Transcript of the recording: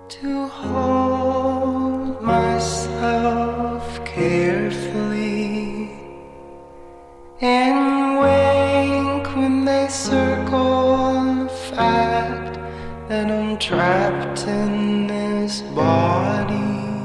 to hold myself carefully and wink when they circle the fact that I'm trapped in this body.